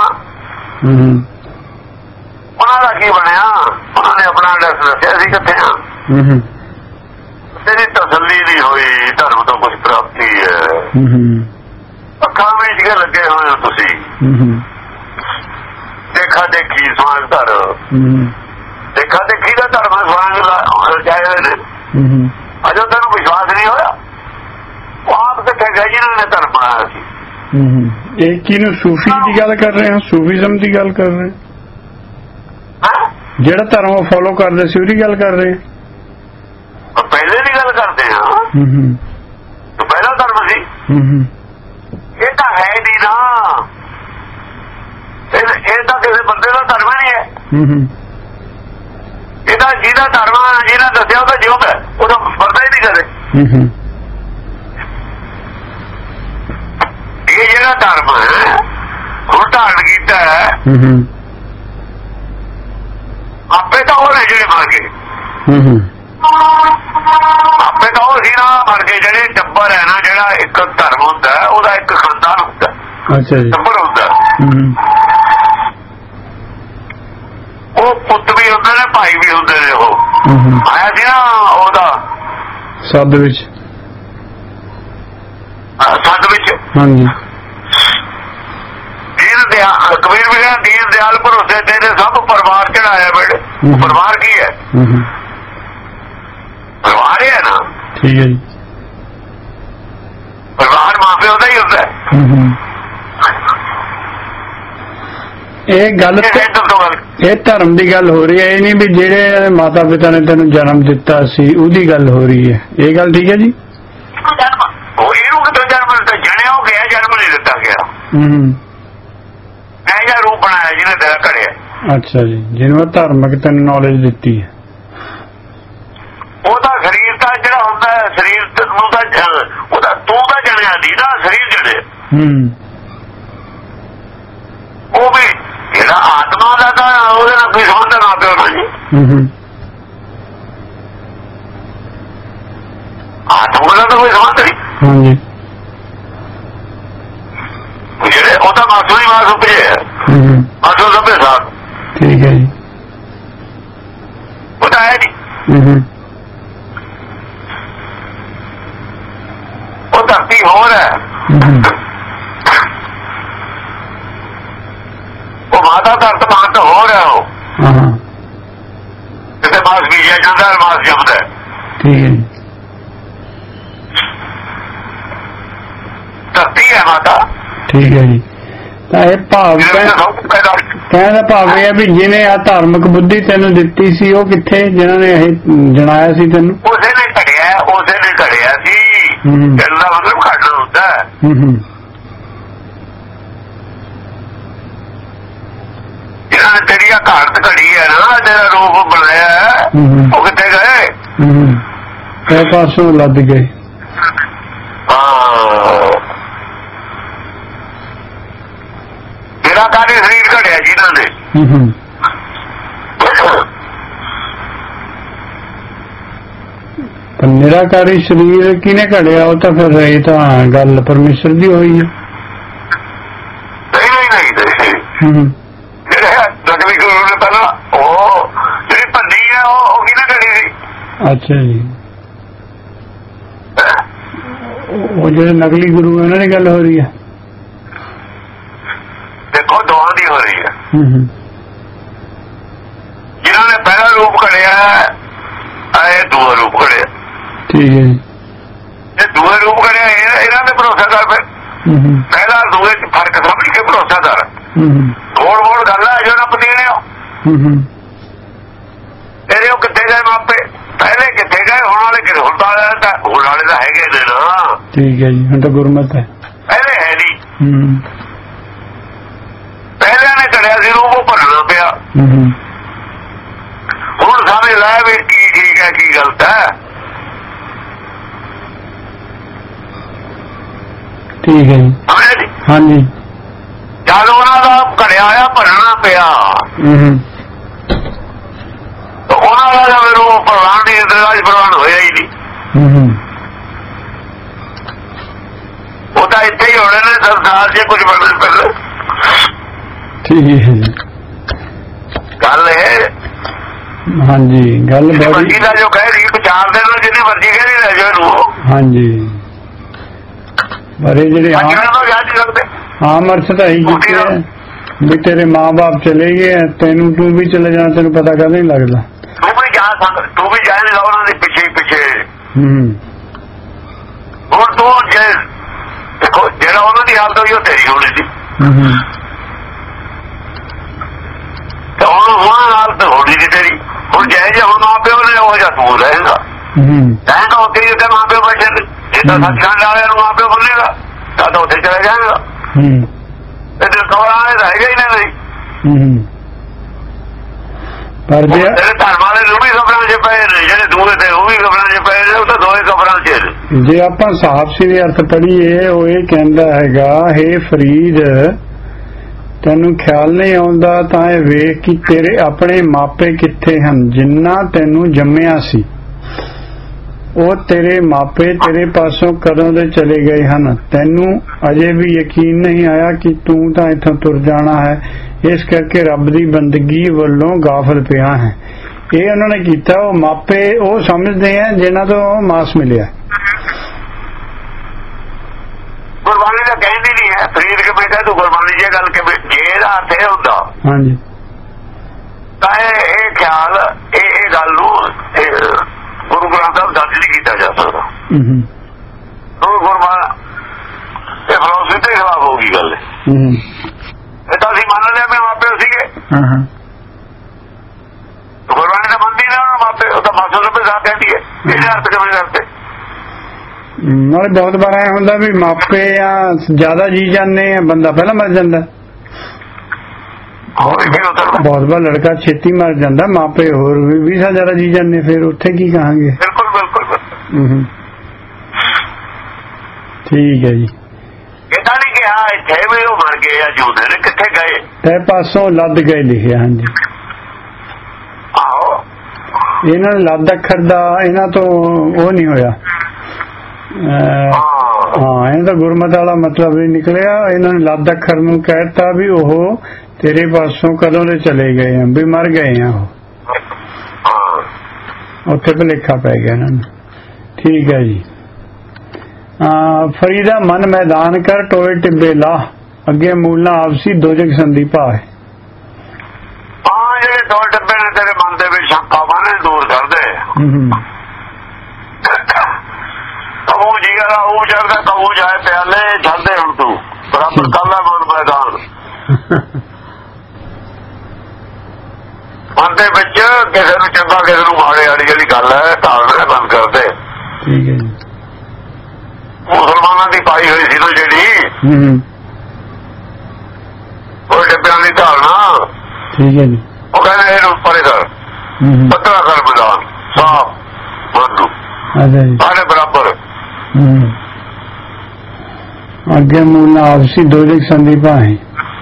ਉਹਨਾਂ ਦਾ ਕੀ ਬਣਿਆ? ਉਹਨਾਂ ਨੇ ਆਪਣਾ ਐਡਰੈਸ ਦੱਸਿਆ ਸੀ ਕਿੱਥੇ ਆ। ਤੇਰੀ ਤਸੱਲੀ ਨਹੀਂ ਹੋਈ। ਧਰਮ ਤੋਂ ਕੁਝ ਪ੍ਰਾਪਤੀ ਹੈ। ਅੱਖਾਂ ਵਿੱਚ ਕੇ ਲੱਗੇ ਹੋਏ ਹੋ ਤੁਸੀਂ। ਦੇਖਾ ਦੇਖੀ ਸਮਾਜ ਧਰ ਦੇਖਾ ਦੇਖੀ ਦਾ ਧਰਮ ਸਮਾਜ ਰਚਾਏ ਹੋਏ ਨੇ। ਅਜੋ ਤੈਨੂੰ ਵਿਸ਼ਵਾਸ ਨਹੀਂ ਹੋਇਆ। ਉਹ ਆਪ ਕਿੱਥੇ ਗਏ ਜਿਹਨਾਂ ਨੇ ਧਰਮ ਬਣਾਇਆ ਸੀ। ਇਹ ਕਿਹਨੂੰ ਸੂਫੀ ਦੀ ਗੱਲ ਕਰ ਰਹੇ ਹਾਂ? ਸੂਫੀਜ਼ਮ ਦੀ ਗੱਲ ਕਰ ਰਹੇ? ਜਿਹੜਾ ਧਰਮ ਉਹ ਫੋਲੋ ਕਰਦੇ ਸੀ ਉਹਦੀ ਗੱਲ ਕਰ ਰਹੇ? ਪਹਿਲੇ ਦੀ ਗੱਲ ਕਰਦੇ ਹਾਂ। ਪਹਿਲਾ ਧਰਮ ਸੀ। ਇਹ ਤਾਂ ਹੈ ਨਹੀਂ ਨਾ। ਇਹ ਤਾਂ ਕਿਸੇ ਬੰਦੇ ਦਾ ਧਰਮ ਨਹੀਂ ਹੈ। ਇਹਦਾ ਜਿਹਦਾ ਧਰਮ ਜਿਹਨੇ ਦੱਸਿਆ ਉਹਦਾ ਜਿਉਂਦਾ ਉਹਦਾ ਪਤਾ ਹੀ ਨਹੀਂ ਕਰੇ। ਇਹ ਜਿਹੜਾ ਧਰਮ ਹੈ ਹੁਣ ਧਾਰਨ ਕੀਤਾ ਹੈ ਆਪੇ ਤਾਂ ਉਹ ਨੇ ਜਿਹੜੇ ਮਰ ਗਏ। ਆਪੇ ਤਾਂ ਉਹ ਸੀ ਨਾ ਮਰ ਗਏ ਜਿਹੜੇ ਟੱਬਰ ਹੈ ਨਾ। ਜਿਹੜਾ ਇੱਕ ਧਰਮ ਹੁੰਦਾ ਉਹਦਾ ਇੱਕ ਖਾਨਦਾਨ ਹੁੰਦਾ। ਅੱਛਾ ਜੀ। ਟੱਬਰ ਹੁੰਦਾ ਉਹ ਪੁੱਤ ਵੀ ਹੁੰਦੇ ਨੇ ਭਾਈ ਵੀ ਹੁੰਦੇ ਨੇ। ਉਹ ਆਇਆ ਸੀ ਨਾ ਉਹਦਾ ਸੱਦ ਵਿੱਚ। ਹਾਂਜੀ। ਕਬੀਰ ਵੀ ਕਹਿੰਦਾ ਦੀਨ ਦਿਆਲ ਭਰੋਸੇ ਤੇਰੇ ਸਭ ਪਰਿਵਾਰ ਚੜਾਇਆ ਬੇਟੇ। ਪਰਿਵਾਰ ਕੀ ਹੈ? ਪਰਿਵਾਰ ਹੈ ਨਾ। ਠੀਕ ਹੈ ਜੀ। ਪਰਿਵਾਰ ਮਾਂ ਪਿਓ ਦਾ ਹੀ ਹੁੰਦਾ। ਇਹ ਗੱਲ ਇਹ ਧਰਮ ਦੀ ਗੱਲ ਹੋ ਰਹੀ ਹੈ। ਇਹ ਨਹੀਂ ਵੀ ਜਿਹੜੇ ਮਾਤਾ ਪਿਤਾ ਨੇ ਤੈਨੂੰ ਜਨਮ ਦਿੱਤਾ ਸੀ ਉਹਦੀ ਗੱਲ ਹੋ ਰਹੀ ਹੈ। ਇਹ ਗੱਲ ਠੀਕ ਹੈ ਜੀ। ਉਹ ਇਹਨੂੰ ਕਿਤੋਂ ਜਨਮ ਦਿੱਤਾ? ਜਣਿਆ ਹੋ ਗਿਆ, ਜਨਮ ਨਹੀਂ ਦਿੱਤਾ ਗਿਆ। ਇਹ ਜਿਹਾ ਰੂਪ ਬਣਾਇਆ ਜਿਹਨੇ ਤੇਰਾ ਘੜਿਆ। ਅੱਛਾ ਜੀ। ਜਿਹਨੂੰ ਧਾਰਮਿਕ ਤੈਨੂੰ ਨੌਲੇਜ ਦਿੱਤੀ ਹੈ। ਉਹਦਾ ਸਰੀਰ ਤਾਂ ਜਿਹੜਾ ਹੁੰਦਾ ਸਰੀਰ ਨੂੰ ਤਾਂ ਉਹਦਾ ਤੂੰ ਤਾਂ ਜਣਿਆ ਨਹੀਂ ਨਾ, ਸਰੀਰ ਜਣਿਆ। ਉਹ ਵੀ ਜਿਹੜਾ ਆਤਮਾ ਦਾ ਤਾਂ ਉਹਦੇ ਨਾਲ ਕੋਈ ਸੰਬੰਧ ਨਾ ਪਿਓ ਨਾ ਜੀ। ਆਤਮਾ ਦਾ ਤਾਂ ਕੋਈ ਸੰਬੰਧ ਨਹੀਂ। ਜਿਹੜੇ ਉਹ ਤਾਂ ਮਾਸੂ ਦੀ ਮਾਸ ਉੱਪਰ ਹੈ। ਮਾਸੂ ਸਭੇ ਸਾਥ। ਠੀਕ ਹੈ ਜੀ। ਉਹ ਤਾਂ ਹੈ ਨਹੀਂ। ਉਹ ਧਰਤੀ ਹੋਰ ਹੈ। ਕਿਤੇ ਮਾਸ ਬੀਜਿਆ ਜਾਂਦਾ ਮਾਸ ਜੰਮਦਾ। ਠੀਕ ਹੈ, ਧਰਤੀ ਹੈ ਮਾਤਾ। ਠੀਕ ਹੈ ਜੀ। ਤਾਂ ਇਹ ਭਾਵ ਕਹਿਣ ਦਾ ਭਾਵ ਇਹ ਹੈ ਵੀ ਜਿਹਨੇ ਆ ਧਾਰਮਿਕ ਬੁੱਧੀ ਤੈਨੂੰ ਦਿੱਤੀ ਸੀ ਉਹ ਕਿੱਥੇ, ਜਿਹਨਾਂ ਨੇ ਇਹ ਜਣਾਇਆ ਸੀ ਤੈਨੂੰ? ਉਸੇ ਨੇ ਘੜਿਆ ਸੀ। ਇਹਦਾ ਮਤਲਬ ਘੜਨਾ ਹੁੰਦਾ। ਜਿਹਨਾਂ ਨੇ ਤੇਰੀ ਘਾਟ ਘੜੀ ਹੈ ਨਾ, ਤੇਰਾ ਰੂਪ ਬਣਾਇਆ, ਉਹ ਕਿੱਥੇ ਗਏ? ਇਹ ਪਾਸੋਂ ਲੱਦ ਗਏ। ਨਿਰਾਕਾਰੀ ਸਰੀਰ ਘੜਿਆ ਜਿਹਨਾਂ ਨੇ। ਨਿਰਾਕਾਰੀ ਸਰੀਰ ਕਿਹਨੇ ਘੜਿਆ? ਉਹ ਤਾਂ ਫਿਰ ਇਹ ਤਾਂ ਗੱਲ ਪਰਮੇਸ਼ਰ ਦੀ ਹੋਈ ਹੈ। ਨਹੀਂ ਜਿਹੜੇ ਨਕਲੀ ਗੁਰੂ ਨੇ ਪਹਿਲਾਂ ਉਹ ਜਿਹੜੀ ਭੰਡੀ ਹੈ ਉਹ ਕਿਹਨੇ ਘੜੀ ਸੀ? ਅੱਛਾ ਜੀ, ਉਹ ਜਿਹੜੇ ਨਕਲੀ ਗੁਰੂ ਉਹਨਾਂ ਦੀ ਗੱਲ ਹੋ ਰਹੀ ਹੈ। ਦੇਖੋ ਦੋਹਾਂ ਦੀ ਹੋ ਰਹੀ ਹੈ। ਜਿਨ੍ਹਾਂ ਨੇ ਪਹਿਲਾ ਰੂਪ ਘੜਿਆ ਇਹ ਦੂਆ ਰੂਪ ਘੜਿਆ। ਠੀਕ ਹੈ ਜੀ, ਇਹ ਦੂਏ ਰੂਪ ਘੜਿਆ ਇਹਨਾਂ ਦੇ ਭਰੋਸਾ ਕਰ। ਫਿਰ ਪਹਿਲਾ ਦੂਏ ਚ ਫਰਕ ਸਮਝ ਕੇ ਭਰੋਸਾ ਕਰ। ਮੋੜ ਗੱਲ ਹੈ ਜੋ ਰੱਬ ਦੇਣੇ ਹੋ। ਤੇਰੇ ਉਹ ਕਿੱਥੇ ਗਏ ਮਾਪੇ? ਪਹਿਲੇ ਕਿੱਥੇ ਗਏ? ਹੁਣ ਵਾਲੇ ਕਿਹੜੇ? ਹੁਣ ਵਾਲੇ ਤਾਂ ਹੈਗੇ ਨੇ ਨਾ। ਠੀਕ ਹੈ ਜੀ, ਹੁਣ ਤਾਂ ਗੁਰਮਤ ਹੈ। ਪਹਿਲੇ ਹੈ ਨਹੀਂ। ਪਹਿਲਿਆਂ ਨੇ ਘੜਿਆ ਸੀ ਰੂਪ, ਉਹ ਭਰਨਾ ਪਿਆ। ਹੁਣ ਸਾਰੇ ਲੈ ਵੀ ਕੀ ਠੀਕ ਹੈ ਕੀ ਗਲਤ ਹੈ। ਠੀਕ ਹੈ ਜੀ, ਹਾਂਜੀ। ਜਦ ਉਹਨਾਂ ਦਾ ਘੜਿਆ ਹੋਇਆ ਭਰਨਾ ਪਿਆ, ਉਹਨਾਂ ਦਾ ਜਦ ਰੂਪ ਪ੍ਰਵਾਨ ਨਹੀਂ, ਇੰਦਰਾਜ ਪ੍ਰਵਾਨ ਹੋਇਆ ਹੀ ਨਹੀਂ। ਉਹ ਤਾਂ ਇੱਥੇ ਹੀ ਹੋਣੇ ਨੇ ਸੰਸਾਰ ਜੇ ਕੁਝ ਬਣਨ ਪਹਿਲੇ। ਠੀਕ ਹੈ ਜੀ, ਗੱਲ ਇਹ। ਹਾਂਜੀ, ਗੱਲ ਮਰਜ਼ੀ ਦਾ ਜੋ ਕਹਿ ਰਹੀ ਵਿਚਾਰ ਦੇ ਨਾਲ ਜਿੰਨੀ ਮਰਜ਼ੀ ਕਹਿ ਲੈ ਜਾਓ ਇਹਨੂੰ। ਹਾਂਜੀ, ਪਰ ਇਹ ਜਿਹੜੇ ਆਮ ਅਰਥ ਤਾਂ ਇਹੀ ਕੀਤੇ ਹੈ ਵੀ ਤੇਰੇ ਮਾਂ-ਬਾਪ ਚਲੇ ਗਏ, ਤੈਨੂੰ ਤੂੰ ਵੀ ਚਲੇ ਜਾਣਾ, ਤੈਨੂੰ ਪਤਾ ਕਦੇ ਨਹੀਂ ਲੱਗਦਾ। ਤੂੰ ਵੀ ਜਾਏਗਾ ਉਹਨਾਂ ਦੇ ਪਿੱਛੇ। ਹੁਣ ਤੂੰ ਦੇਖੋ ਜਿਹੜਾ ਉਹਨਾਂ ਦੀ ਹਾਲਤ ਹੋਈ ਉਹ ਤੇਰੀ ਹੋਣੀ ਸੀ। ਤੇ ਹੁਣ ਹਾਲਤ ਹੋਣੀ ਸੀ ਤੇਰੀ। ਹੁਣ ਜਿਹੇ ਜੇ ਹੁਣ ਮਾਂ ਪਿਓ ਨੇ ਉਹ ਜਿਹਾ ਤੂੰ ਰਹੇਗਾ। ਰਹੇਗਾ ਉੱਥੇ ਜਿੱਥੇ ਮਾਂ ਪਿਓ ਬੈਠੇ ਨੇ। ਜੇ ਤਾਂ ਸੱਚਖੰਡ ਵਾਲਿਆਂ ਨੂੰ ਮਾਂ ਪਿਓ ਬੋਲੇਗਾ ਤਾਂ ਉੱਥੇ ਚਲੇ ਜਾਏਗਾ। ਤੇ ਕਬਰਾਂ ਦੇ ਹੈਗਾ ਹੀ ਨਹੀਂ। ਪਰ ਜਿਹੜੇ ਧਰਮ ਵਾਲੇ ਨੂੰ ਵੀ ਕਬਰਾਂ 'ਚ ਪਏ ਨੇ, ਜਿਹੜੇ ਦੂਏ ਤੇ ਉਹ ਵੀ ਕਬਰਾਂ 'ਚ ਪਏ ਨੇ, ਉਹ ਤਾਂ ਦੋਵੇਂ ਕਬਰਾਂ 'ਚ ਨੇ। ਜੇ ਆਪਾਂ ਸਾਫ ਸਿਰੇ ਅਰਥ ਪੜ੍ਹੀਏ, ਉਹ ਇਹ ਕਹਿੰਦਾ ਹੈਗਾ, ਹੇ ਫਰੀਦ ਤੈਨੂੰ ਖਿਆਲ ਨਹੀਂ ਆਉਂਦਾ ਤਾਂ ਇਹ ਵੇਖ ਕਿ ਤੇਰੇ ਆਪਣੇ ਮਾਪੇ ਕਿੱਥੇ ਹਨ ਜਿਨ੍ਹਾਂ ਤੈਨੂੰ ਜੰਮਿਆ ਸੀ। ਉਹ ਤੇਰੇ ਮਾਪੇ ਤੇਰੇ ਪਾਸੋਂ ਕਦੋਂ ਦੇ ਚਲੇ ਗਏ ਹਨ। ਤੈਨੂੰ ਅਜੇ ਵੀ ਯਕੀਨ ਨਹੀਂ ਆਇਆ ਕਿ ਤੂੰ ਤਾਂ ਇੱਥੋਂ ਤੁਰ ਜਾਣਾ ਹੈ, ਇਸ ਕਰਕੇ ਰੱਬ ਦੀ ਬੰਦਗੀ ਵੱਲੋਂ ਗਾਫਲ ਪਿਆ ਹੈ। ਇਹ ਉਹਨਾਂ ਨੇ ਕੀਤਾ। ਉਹ ਮਾਪੇ ਉਹ ਸਮਝਦੇ ਆ ਜਿਨ੍ਹਾਂ ਤੋਂ ਮਾਸ ਮਿਲਿਆ। ਗੁਰਬਾਣੀ ਦਾ ਕਹਿੰਦੀ ਨਹੀਂ ਹੈ ਫਰੀਦ ਕੇ ਬੇਟਾ ਤੂੰ ਗੁਰਬਾਣੀ ਦੀ ਗੱਲ ਕਿ ਜੇ ਇਹਦਾ ਅਰਥ ਇਹ ਹੁੰਦਾ ਹਾਂਜੀ ਤਾਂ ਇਹ ਖਿਆਲ ਇਹ ਗੱਲ ਨੂੰ ਗੁਰੂ ਗ੍ਰੰਥ ਸਾਹਿਬ ਦਰਜ ਨਹੀਂ ਕੀਤਾ ਜਾ ਸਕਦਾ। ਗੁਰਬਾਣੀ ਇਹ ਫਲਸਫੇ ਦੇ ਖਿਲਾਫ ਹੋ ਗਈ ਗੱਲ। ਇਹ ਤਾਂ ਅਸੀਂ ਮੰਨ ਲਿਆ ਵੀ ਮਾਪੇ ਸੀਗੇ। ਗੁਰਬਾਣੀ ਦਾ ਮੰਨਦੀ ਨਾ ਮਾਪੇ, ਉਹ ਤਾਂ ਮਾਸੋ ਰੱਬੇ ਸਾਥ ਕਹਿੰਦੀ ਹੈ। ਇਹਦੇ ਅਰਥ ਕਿਵੇਂ ਕਰਦੇ? ਨਾਲੇ ਬਹੁਤ ਵਾਰ ਐ ਹੁੰਦਾ ਵੀ ਮਾਪੇ ਆ ਜ਼ਿਆਦਾ ਜੀ ਜਾਂਦੇ ਆ, ਬੰਦਾ ਪਹਿਲਾਂ ਮਰ ਜਾਂਦਾ। ਬਹੁਤ ਵਾਰ ਲੜਕਾ ਛੇਤੀ ਮਰ ਜਾਂਦਾ, ਮਾਪੇ ਹੋਰ ਵੀ ਜ਼ਿਆਦਾ ਜੀ ਜਾਂਦੇ, ਫਿਰ ਉੱਥੇ ਕੀ ਕਹਾਂਗੇ? ਬਿਲਕੁਲ ਬਿਲਕੁਲ ਠੀਕ ਹੈ ਜੀ। ਕਿਦਾਂ ਨਹੀਂ ਕਿਹਾ ਇੱਥੇ ਵੀ ਉਹ ਮਰ ਗਏ ਆ, ਜਿਉਂਦੇ ਨੇ, ਕਿੱਥੇ ਗਏ? ਤੇ ਪਾਸੋਂ ਲੱਦ ਗਏ ਲਿਖਿਆ। ਹਾਂਜੀ ਆਹੋ, ਇਹਨਾਂ ਨੇ ਲੱਦ ਅੱਖਰ ਦਾ ਇਹਨਾਂ ਤੋਂ ਉਹ ਨਹੀਂ ਹੋਇਆ। ਹਾਂ, ਇਹਨਾਂ ਦਾ ਗੁਰਮਤ ਵਾਲਾ ਮਤਲਬ ਨਹੀਂ ਨਿਕਲਿਆ। ਇਹਨਾਂ ਨੇ ਲੱਦ ਅੱਖਰ ਨੂੰ ਕਹਿਤਾ ਵੀ ਉਹ ਤੇਰੇ ਪਾਸੋਂ ਕਦੋਂ ਦੇ ਚਲੇ ਗਏ ਆ, ਵੀ ਮਰ ਗਏ ਆ। ਉਹ ਉੱਥੇ ਭੁਲੇਖਾ ਪੈ ਗਿਆ ਇਹਨਾਂ ਨੂੰ। ਠੀਕ ਹੈ ਜੀ। ਫਰੀਦਾ ਮਨ ਮੈਦਾਨ ਕਰ ਟੋਏ ਟਿੱਬੇ ਲਾ, ਅੱਗੇ ਮੂਲਣਾ ਆਪਸੀ ਦੋਜਕ ਸੰਦੀ ਭਾਏ। ਜਿਹੜੇ ਟੋਲ ਟੱਪੇ ਨੇ ਤੇਰੇ ਮਨ ਦੇ ਵਿੱਚ ਸ਼ੰਕਾਵਾਂ ਨੇ ਦੂਰ ਕਰਦੇ। ਕਬੂ ਜੀਰਾ ਉਹ ਚੜਦਾ ਕਬੂ ਜਾਏ ਪਿਆਲੇ ਛੱਡਦੇ ਹੁਣ ਤੂੰ ਬਰਾਬਰ ਕਰ ਲੈ ਮਨ ਮੈਦਾਨ। ਮਨ ਦੇ ਵਿੱਚ ਕਿਸੇ ਨੂੰ ਚੰਗਾ ਕਿਸੇ ਨੂੰ ਮਾੜੇ ਵਾਲੀ ਜਿਹੜੀ ਗੱਲ ਹੈ ਢਾਲਣਾ ਬੰਦ ਕਰਦੇ। ਠੀਕ ਹੈ ਜੀ। ਮੁਸਲਮਾਨਾਂ ਦੀ ਪਾਈ ਹੋਈ ਸੀ ਨਾ ਜਿਹੜੀ ਉਹ ਡੱਬਿਆਂ ਦੀ ਧਾਰਨਾ। ਠੀਕ ਹੈ ਜੀ। ਉਹ ਕਹਿੰਦੇ ਇਹਨੂੰ ਪਰੇ ਕਰ ਪੱਤਰਾ ਕਰ ਮੈਦਾਨ ਸਾਫ ਬੰਦੂ ਸਾਰੇ ਬਰਾਬਰ। ਅੱਗੇ ਮੂਲ ਆਪਸੀ ਦੋਜਕ ਸੰਧੀ ਭਾਏ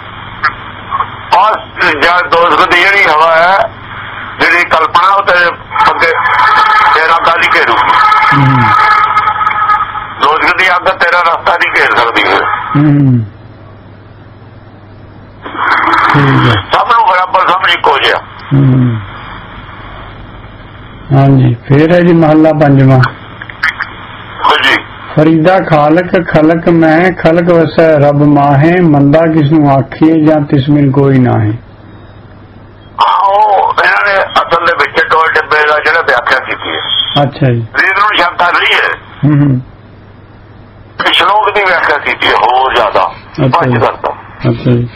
ਜਦ ਦੋਸਤ ਦੀ ਜਿਹੜੀ ਹਵਾ ਹੈ ਜਿਹੜੀ ਕਲਪਨਾ ਉਹ ਤੇ ਅੱਗੇ ਤੇਰਾ ਗਾਲੀ ਘੇਰੂ ਦੋਸਤ ਦੀ ਅੱਗ ਤੇਰਾ ਰਸਤਾ ਨਹੀਂ ਘੇਰ ਸਕਦੀ ਹੈ। ਸਭ ਨੂੰ ਬਰਾਬਰ ਸਮਝ ਇੱਕੋ ਜਿਹਾ। ਹਾਂਜੀ ਫਿਰ ਹੈ ਜੀ ਮਹੱਲਾ ਪੰਜਵਾਂ। ਜੀ ਫਰੀਦਾ ਖਾਲਕ ਖਲਕ ਮੈਂ ਖਲਕ ਵਸੈ ਰੱਬ ਮਾਹੇ ਮੰਦਾ ਕਿਸ ਨੂੰ ਆਖੀਏ ਜਾਂ ਤਿਸਮਿਨ ਕੋਈ ਨਾ ਹੈ। ਉਹ ਇਹਨਾਂ ਨੇ ਅਸਲ ਦੇ ਵਿੱਚ ਟੋਲ ਡੱਬੇ ਦਾ ਜਿਹੜਾ ਵਿਆਖਿਆ ਕੀਤੀ ਹੈ। ਅੱਛਾ ਜੀ। ਰੀਤ ਨੂੰ ਸ਼ਬਦਾਂ ਨਹੀਂ ਹੈ ਸ਼ਲੋਕ ਦੀ ਵਿਆਖਿਆ ਕੀਤੀ ਹੈ ਹੋਰ ਜ਼ਿਆਦਾ ਪੰਜ ਕਰਤਾ। ਅੱਛਾ ਜੀ।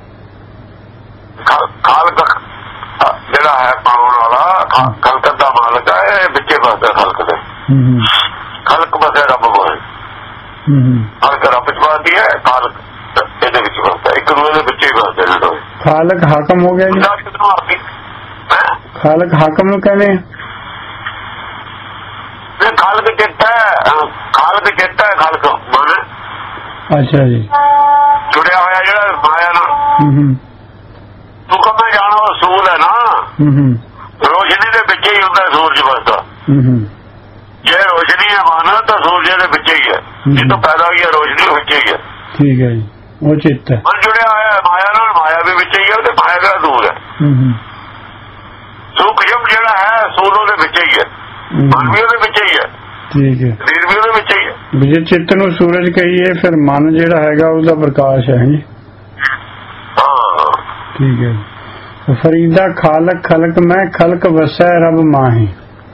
ਖਾਲਕ ਜਿਹੜਾ ਹੈ ਪਾਉਣ ਵਾਲਾ ਖਲਕਤ ਦਾ ਮਾਲਕ ਹੈ ਇਹ ਵਿੱਚੇ ਵਸਦਾ ਖਲਕ ਦੇ ਖਲਕ ਵਸੇ ਰੱਬ ਹੋਏ ਖਲਕ ਰੱਬ ਚ ਵਸਦੀ ਹੈ ਖਾਲਕ ਇਹਦੇ ਵਿੱਚ ਵਸਦਾ ਇੱਕ ਦੂਜੇ ਦੇ ਵਿੱਚ ਹੀ ਵਸਦੇ ਨੇ ਦੋਵੇਂ। ਖਾਲਕ ਹਾਕਮ ਹੋ ਗਿਆ ਜੀ। ਖਾਲਕ ਹਾਕਮ ਨੂੰ ਕਹਿੰਦੇ ਖਾਲਕ ਚਿੱਤ ਹੈ ਖਾਲਕ ਚਿੱਤ ਹੈ ਖਾਲਕ ਮਨ। ਅੱਛਾ ਜੀ। ਜੁੜਿਆ ਹੋਇਆ ਜਿਹੜਾ ਮਾਇਆ ਨਾਲ ਤੂੰ ਕਮੇ ਜਾਣਾ ਅਸੂਲ ਹੈ ਨਾ ਰੋਸ਼ਨੀ ਦੇ ਵਿੱਚ ਹੀ ਹੁੰਦਾ ਸੂਰਜ ਵਸਦਾ। ਜੇ ਰੋਸ਼ਨੀ ਹੈ ਮਨ ਤਾਂ ਸੂਰਜ ਦੇ ਵਿੱਚ ਹੀ ਹੈ ਜਿੱਥੋਂ ਪੈਦਾ ਹੋਈ ਹੈ ਰੋਸ਼ਨੀ ਵਿੱਚ ਹੀ ਹੈ। ਠੀਕ ਹੈ ਜੀ। ਉਹ ਚਿੱਤ ਹੈ ਮਨ ਜੁੜਿਆ ਹੋਇਆ ਮਾਇਆ ਨਾਲ ਮਾਇਆ ਵੀ ਵਿੱਚ ਹੀ ਹੈ ਤੇ ਮਾਇਆ ਦਾ ਦੂਰ ਹੈ। ਸੂਖਮ ਜਿਹੜਾ ਹੈ ਸੂਲ ਉਹਦੇ ਵਿੱਚ ਹੀ ਹੈ ਮਨ ਵੀ ਉਹਦੇ ਵਿੱਚ ਹੀ ਹੈ। ਠੀਕ ਹੈ। ਸਰੀਰ ਵੀ ਉਹਦੇ ਵਿੱਚ ਹੀ ਹੈ। ਜੇ ਚਿੱਤ ਨੂੰ ਸੂਰਜ ਕਹੀਏ ਫਿਰ ਮਨ ਜਿਹੜਾ ਹੈਗਾ ਉਹਦਾ ਪ੍ਰਕਾਸ਼ ਹੈ ਜੀ। ਠੀਕ ਹੈ। ਫਰੀਦਾ ਖਾਲਕ ਖਲਕ ਮੈਂ ਖਲਕ ਵਸੈ ਰੱਬ ਮਾਹੀ।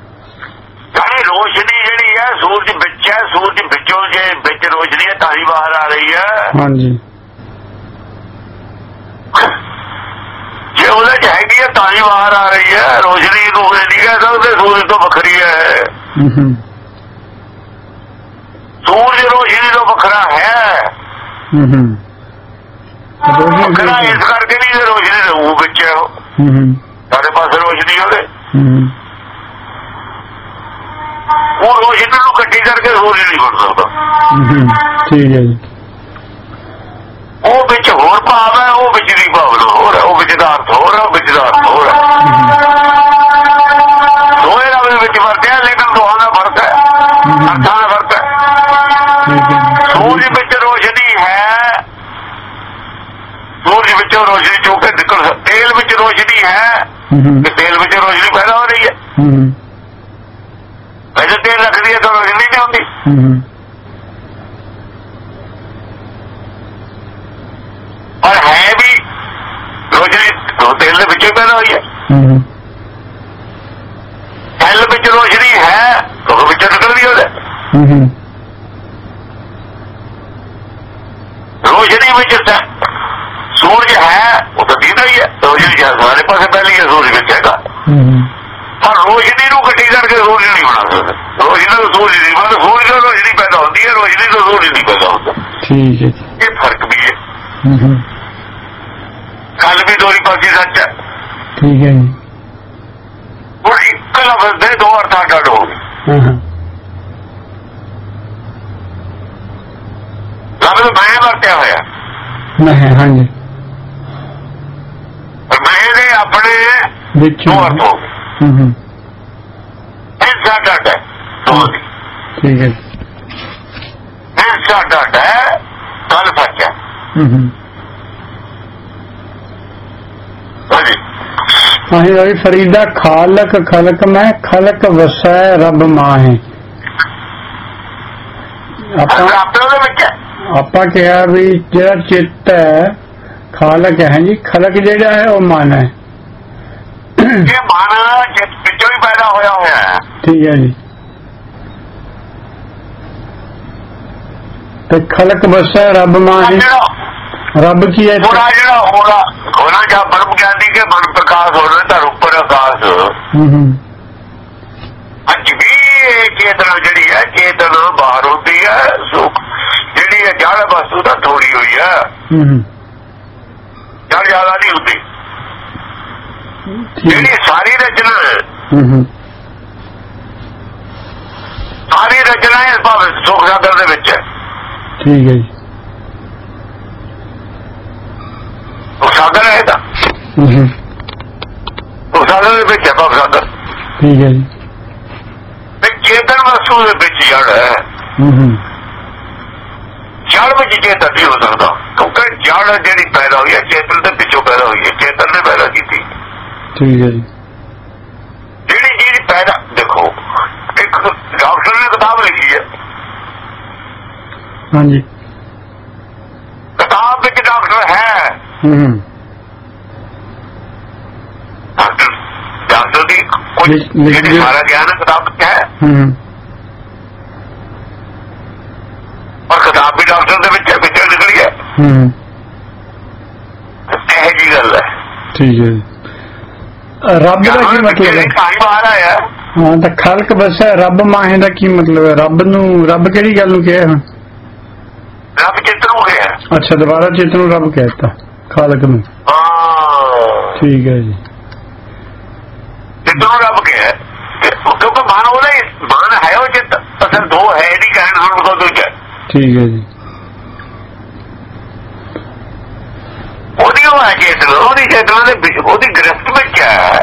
ਰੋਸ਼ਨੀ ਜਿਹੜੀ ਹੈ ਸੂਰਜ ਵਿੱਚ ਹੈ ਸੂਰਜ ਵਿੱਚੋਂ ਜੇ ਵਿੱਚ ਰੋਸ਼ਨੀ ਹੈ ਤਾਂ ਹੀ ਬਾਹਰ ਆ ਰਹੀ ਹੈ। ਹਾਂਜੀ। ਜੇ ਉਹਦੇ ਚ ਹੈਗੀ ਹੈ ਤਾਂ ਹੀ ਬਾਹਰ ਆ ਰਹੀ ਹੈ। ਰੋਸ਼ਨੀ ਨੂੰ ਨਹੀਂ ਕਹਿ ਸਕਦੇ ਸੂਰਜ ਤੋਂ ਵੱਖਰੀ ਹੈ। ਸੂਰਜ ਰੋਸ਼ਨੀ ਤੋਂ ਵੱਖਰਾ ਹੈ। ਵੱਖਰਾ ਇਸ ਕਰਕੇ ਨਹੀਂ ਰੋਸ਼ਨੀ ਦੇ ਉਹ ਵਿੱਚ ਹੈ ਸਾਡੇ ਪਾਸੇ ਰੋਸ਼ਨੀ ਉਹਦੇ ਉਹ ਰੋਸ਼ਨੀ ਨੂੰ ਇਕੱਠੀ ਕਰਕੇ ਸੂਰਜ ਨਹੀਂ ਬਣ ਸਕਦਾ। ਠੀਕ ਹੈ ਜੀ। ਉਹ ਵਿੱਚ ਹੋਰ ਭਾਵ ਹੈ ਉਹ ਵਿੱਚ ਦੀ ਭਾਵਨਾ ਹੋਰ ਹੈ ਉਹ ਵਿੱਚ ਦਾ ਅਰਥ ਹੋਰ ਹੈ ਉਹ ਵਿੱਚ ਦਾ ਅਰਥ ਹੋਰ ਹੈ। ਦੋਏ ਰੱਬ ਦੇ ਵਿੱਚ ਫਰਕ ਹੈ ਲੇਕਿਨ ਦੋਹਾਂ ਦਾ ਫਰਕ ਹੈ ਅਰਥਾਂ ਦਾ ਫਰਕ ਹੈ। ਸੂਰਜ ਵਿੱਚ ਰੋਸ਼ਨੀ ਹੈ ਸੂਰਜ ਵਿੱਚੋਂ ਰੋਸ਼ਨੀ ਚੋ ਕੇ ਨਿਕਲ ਤੇਲ ਵਿੱਚ ਰੋਸ਼ਨੀ ਹੈ ਤੇ ਤੇਲ ਵਿੱਚ ਰੋਸ਼ਨੀ ਪੈਦਾ ਹੋ ਰਹੀ ਹੈ। ਵੈਸੇ ਤੇਲ ਰੱਖਦੀ ਹੈ ਤਾਂ ਰੋਸ਼ਨੀ ਨਹੀਂ ਹੁੰਦੀ ਪਰ ਹੈ ਵੀ ਰੋਸ਼ਨੀ ਤੇਲ ਦੇ ਵਿੱਚੋਂ ਪੈਦਾ ਹੋਈ ਹੈ। ਤੇਲ ਵਿੱਚ ਰੋਸ਼ਨੀ ਹੈ ਉਹ ਵਿੱਚੋਂ ਨਿਕਲਦੀ ਉਹਦੇ ਰੋਸ਼ਨੀ ਵਿੱਚ ਸੂਰਜ ਹੈ ਉਹ ਤਾਂ ਦਿਖਦਾ ਹੀ ਹੈ ਰੋਸ਼ਨੀ ਸਾਰੇ ਪਾਸੇ ਪਹਿਲੀ ਹੈ ਸੂਰਜ ਵਿੱਚ ਹੈਗਾ ਪਰ ਰੋਸ਼ਨੀ ਨੂੰ ਇਕੱਠੀ ਕਰਕੇ ਸੂਰਜ ਨਹੀਂ ਬਣਾ ਸਕਦਾ। ਰੋਸ਼ਨੀ ਤੋਂ ਸੂਰਜ ਨਹੀਂ ਬਣਦਾ ਸੂਰਜ ਤੋਂ ਰੋਸ਼ਨੀ ਪੈਦਾ ਹੁੰਦੀ ਹੈ ਰੋਸ਼ਨੀ ਤੋਂ ਸੂਰਜ ਨਹੀਂ ਪੈਦਾ ਹੁੰਦਾ। ਠੀਕ ਹੈ। ਇਹ ਫਰਕ ਵੀ ਹੈ। ਗੱਲ ਵੀ ਦੋਰੀ ਪਾਸੀ ਸੱਚ ਹੈ। ਠੀਕ ਹੈ ਜੀ। ਹੁਣ ਇੱਕ ਲਫ਼ਜ਼ ਦੇ ਦੋ ਅਰਥ ਅੱਡ ਹੋ ਗਏ। ਲਫ਼ਜ਼ ਮੈਂ ਵਰਤਿਆ ਹੋਇਆ ਮੈਂ ਹਾਂਜੀ ਮੈਂ ਦੇ ਆਪਣੇ ਦੋ ਅਰਥ ਹੋ ਗਏ। ਹਿੰਸਾ ਡਾਟਾ ਹੈ। ਠੀਕ ਹੈ। ਹਿੰਸਾ ਡਾਟਾ ਹੈ ਗੱਲ ਸੱਚ ਹੈ। ਹਾਂਜੀ। ਫਰੀਦਾ ਖਾਲਕ ਖਲਕ ਮੈਂ ਖਲਕ ਵਸੈ ਰੱਬ ਮਾਹੇ। ਆਪਾਂ ਕਿਹਾ ਵੀ ਜਿਹੜਾ ਚਿੱਤ ਹੈ ਖਾਲਕ ਹੈ ਜੀ ਖਲਕ ਜਿਹੜਾ ਹੈ ਉਹ ਮਨ ਹੈ ਇਹ ਮਨ ਵਿੱਚੋਂ ਹੀ ਪੈਦਾ ਹੋਇਆ ਹੈ। ਠੀਕ ਹੈ ਜੀ। ਤੇ ਖਲਕ ਵਸੈ ਰੱਬ ਮਾਹੀ, ਰੱਬ ਕੀ ਹੈ? ਥੋੜਾ ਜਿਹੜਾ ਹੋਣਾ ਜਾਂ ਬ੍ਰਹਮ ਗਿਆਨੀ ਕੇ ਮਨ ਪ੍ਰਕਾਸ਼ ਹੋਣਾ ਤਾਂ ਉੱਪਰ ਆਕਾਸ਼। ਅੱਜ ਵੀ ਇਹ ਚੇਤਨਾ ਜਿਹੜੀ ਹੈ, ਚੇਤਨਾ ਬਾਹਰ ਹੁੰਦੀ ਹੈ, ਸੁਖ ਜਿਹੜੀ ਹੈ ਜੜ ਵਸਤੂ ਦਾ ਥੋੜੀ ਹੋਈ ਹੈ, ਜੜ ਜ਼ਿਆਦਾ ਨਹੀਂ ਹੁੰਦੀ। ਜਿਹੜੀ ਸਾਰੀ ਰਚਨਾ ਹੈ, ਸਾਰੀ ਰਚਨਾ ਇਸ ਭਾਵੇਂ ਸੁਖ ਸਾਗਰ ਦੇ ਵਿੱਚ ਹੈ। ਠੀਕ ਹੈ ਜੀ। ਉਹ ਸਾਗਰ ਹੈ ਤਾਂ ਉਹ ਸਾਗਰ ਦੇ ਵਿੱਚ ਹੈ ਭਾਵ ਸਾਗਰ। ਠੀਕ ਹੈ ਜੀ। ਚੇਤਨ ਵਸਤੂ ਦੇ ਵਿੱਚ ਜੜ ਹੈ, ਜੜ ਵਿੱਚ ਚੇਤਨ ਨਹੀਂ ਹੋ ਸਕਦਾ, ਕਿਉਂਕਿ ਜੜ ਜਿਹੜੀ ਪੈਦਾ ਹੋਈ ਹੈ ਚੇਤਨ ਦੇ ਵਿੱਚੋਂ ਪੈਦਾ ਹੋਈ ਹੈ, ਚੇਤਨ ਨੇ ਪੈਦਾ ਕੀਤੀ। ਠੀਕ ਹੈ ਜੀ। ਜਿਹੜੀ ਚੀਜ਼ ਪੈਦਾ, ਦੇਖੋ ਇੱਕ ਡਾਕਟਰ ਨੇ ਕਿਤਾਬ ਲਿਖੀ ਹੈ, ਹਾਂਜੀ, ਕਿਤਾਬ ਵਿੱਚ ਡਾਕਟਰ ਹੈ, ਡਾਕਟਰ ਦੀ ਕੋਈ ਸਾਰਾ ਗਿਆਨ ਕਿਤਾਬ ਵਿੱਚ ਹੈ, ਔਰ ਕਿਤਾਬ ਵੀ ਡਾਕਟਰ ਦੇ ਵਿੱਚ ਵਿੱਚੋਂ ਨਿਕਲੀ ਹੈ। ਇਹੋ ਜਿਹੀ ਗੱਲ ਹੈ। ਠੀਕ ਹੈ ਜੀ। ਰੱਬ ਦਾ ਕੀ ਮਤਲਬ ਹੈ? ਬਾਹਰ ਆਇਆ। ਹਾਂ, ਤਾਂ ਖਲਕ ਵਸੈ ਰੱਬ ਮਾਹੇ ਦਾ ਕੀ ਮਤਲਬ ਹੈ? ਰੱਬ ਨੂੰ, ਰੱਬ ਕਿਹੜੀ ਗੱਲ ਨੂੰ ਕਿਹਾ? ਰੱਬ ਚੇਤਨ ਹੋ ਗਿਆ। ਅੱਛਾ, ਦੁਬਾਰਾ ਚੇਤਨ ਨੂੰ ਰੱਬ ਕਹਿਤਾ, ਖਾਲਕ ਨੂੰ। ਠੀਕ ਹੈ ਜੀ। ਚੇਤਨ ਨੂੰ ਰੱਬ ਕਿਹਾ ਕਿਉਂਕਿ ਮਨ ਉਹਦਾ ਮਨ ਹੈ, ਉਹ ਚਿੱਤ ਅਸਲ ਦੋ ਹੈ ਨਹੀਂ ਕਹਿਣ ਹੁਣ ਤੋਂ ਦੂਜਾ। ਠੀਕ ਹੈ ਜੀ। ਉਹਦੀ ਉਹ ਹੈ ਚੇਤਨ, ਉਹਦੀ ਚੇਤਨਾ ਦੇ ਉਹਦੀ ਗ੍ਰਿਫਤ ਵਿੱਚ ਹੈ।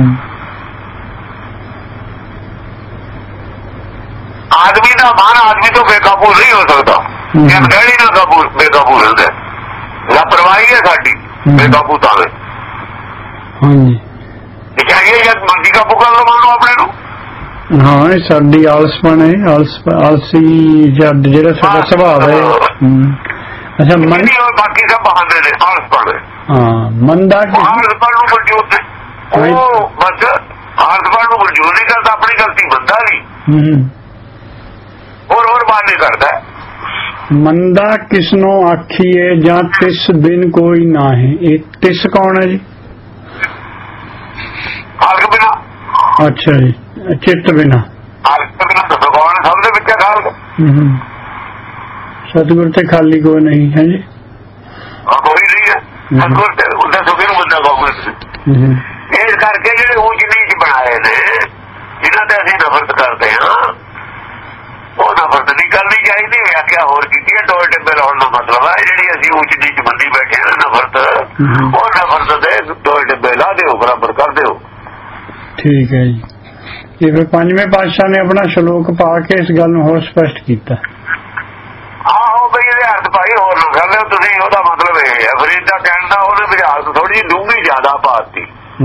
ਆਦਮੀ ਦਾ ਮਨ ਆਦਮੀ ਤੋਂ ਬੇਕਾਬੂ ਨਹੀਂ ਹੋ ਸਕਦਾ, ਡੈਡੀ ਨਾਲ ਬੇਕਾਬੂ ਰਹਿੰਦਾ। ਲਾਪਰਵਾਹੀ ਹੈ ਸਾਡੀ, ਬੇਕਾਬੂ ਤਾਂ ਚਾਹੀਏ ਜਦ ਮਰਜ਼ੀ ਕਾਬੂ ਕਰ ਲਓ ਮਨ ਨੂੰ ਆਪਣੇ ਨੂੰ। ਹਾਂ, ਇਹ ਸਾਡੀ ਆਲਸਪਣ ਹੈ, ਆਲਸੀ ਜੱਡ ਜਿਹੜਾ ਸਾਡਾ ਸੁਭਾਅ ਹੈ। ਅੱਛਾ, ਮਨ ਬਾਕੀ ਸਭ ਬਹਾਨੇ ਨੇ, ਆਲਸਪਣ। ਹਾਂ, ਮਨ ਦਾ ਆਲਸਪਣ ਨੂੰ ਮਨਜ਼ੂਰ ਨੇ, ਉਹ ਬਸ ਆਲਸਪਣ ਨੂੰ ਮਨਜ਼ੂਰ ਨਹੀਂ ਕਰਦਾ, ਆਪਣੀ ਗਲਤੀ ਮੰਨਦਾ ਨਹੀਂ, ਹੋਰ ਬਹਾਨੇ ਕਰਦਾ। ਮੰਦਾ ਕਿਸਨੋਂ ਆਖੀਏ ਜਾਂ ਤਿਸ ਬਿਨ ਕੋਈ ਨਾ ਹੈ। ਇਹ ਤਿਸ ਕੌਣ ਹੈ ਜੀ? ਖਾਲਕ ਬਿਨਾ। ਅੱਛਾ ਜੀ, ਚਿੱਤ ਬਿਨਾ। ਖਾਲਕ ਬਿਨਾ ਭਗਵਾਨ ਸਭ ਦੇ ਵਿੱਚ ਹੈ। ਖਾਲਕ ਸਤਿਗੁਰ ਤੇ ਖਾਲੀ ਕੋਈ ਨਹੀਂ ਹੈ ਜੀ, ਕੋਈ ਨਹੀਂ ਹੈ। ਸਤਿਗੁਰ ਤੇ ਉਹਦਾ ਸੁਖੀ ਨੂੰ ਬੰਦਾ ਕੋਈ। ਇਸ ਕਰਕੇ ਜਿਹੜੇ ਊਚ ਨੀਚ ਬਣਾਏ ਨੇ, ਜਿਨ੍ਹਾਂ ਤੇ ਅਸੀਂ ਨਫ਼ਰਤ ਕਰਦੇ ਹਾਂ, ਉਹ ਨਫ਼ਰਤ ਨਹੀਂ ਕਰਨੀ ਚਾਹੀਦੀ। ਵਿਆਖਿਆ ਹੋਰ ਕੀਤੀ ਹੈ, ਟੋਏ ਟਿੱਬੇ ਲਾਉਣ ਦਾ ਮਤਲਬ ਹੈ ਜਿਹੜੀ ਅਸੀਂ ਊਚ ਨੀਚ ਮੰਨੀ ਬੈਠੇ ਹਾਂ ਨਫ਼ਰਤ, ਉਹ ਨਫ਼ਰਤ ਦੇ ਟੋਏ ਟਿੱਬੇ ਲਾ ਦਿਓ, ਬਰਾਬਰ ਕਰ ਦਿਓ। ਠੀਕ ਹੈ ਜੀ। ਇਹ ਫਿਰ ਪੰਜਵੇਂ ਪਾਤਸ਼ਾਹ ਨੇ ਆਪਣਾ ਸ਼ਲੋਕ ਪਾ ਕੇ ਇਸ ਗੱਲ ਨੂੰ ਹੋਰ ਸਪਸ਼ਟ ਕੀਤਾ। ਆਹੋ ਬਈ ਇਹਦੇ ਹੱਥ ਭਾਈ ਹੋਰ ਨਾ ਕਰ ਲਿਓ ਤੁਸੀਂ, ਉਹਦਾ ਮਤਲਬ ਇਹ ਹੈ ਫਰੀਦ ਦਾ ਕਹਿਣ ਦਾ, ਉਹਨੇ ਵਿਹਾਰ ਥੋੜੀ ਜਿਹੀ ਡੂੰਘੀ ਜ਼ਿਆਦਾ ਪਾਤੀ।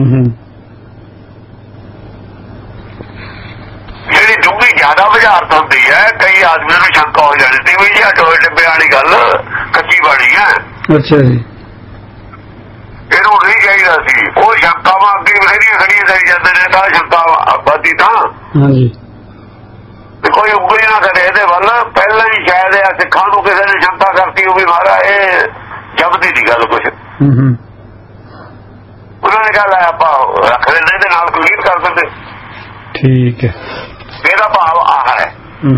ਜਿਹੜੀ ਡੂੰਘੀ ਜ਼ਿਆਦਾ ਵਿਚਾਰਤ ਹੁੰਦੀ ਹੈ, ਕਈ ਆਦਮੀਆਂ ਨੂੰ ਸ਼ੰਕਾ ਹੋ ਜਾਂਦੀ ਸੀ ਵੀ ਇਹ ਟੋਏ ਟਿੱਬੇ ਵਾਲੀ ਗੱਲ ਕੱਚੀ ਬਾਣੀ ਹੈ। ਅੱਛਾ ਜੀ। ਇਹਨੂੰ ਨਹੀਂ ਚਾਹੀਦਾ ਸੀ। ਉਹ ਸ਼ੰਕਾਵਾਂ ਅੱਗੇ ਬਥੇਰੀਆਂ ਖੜੀਆਂ ਕਰੀ ਜਾਂਦੇ ਨੇ, ਤਾਂ ਸ਼ੰਕਾ ਵੱਧਦੀ ਤਾਂ ਕੋਈ ਉਂਗਲੀ ਨਾ ਕਰੇ ਇਹਦੇ ਵੱਲ। ਪਹਿਲਾਂ ਹੀ ਸ਼ਾਇਦ ਇਹ ਸਿੱਖਾਂ ਨੂੰ ਕਿਸੇ ਨੇ ਸ਼ੰਕਾ ਕਰਤੀ ਹੋਵੇ, ਮਾਰਾ ਇਹ ਜਪਦੀ ਦੀ ਗੱਲ ਕੁਛ, ਉਹਨਾਂ ਨੇ ਗੱਲ ਆਪਾਂ ਰੱਖ ਲੈਂਦੇ, ਇਹਦੇ ਨਾਲ ਕਲੀਅਰ ਕਰ ਦਿੰਦੇ। ਠੀਕ ਹੈ, ਇਹਦਾ ਭਾਵ ਆਹ ਹੈ।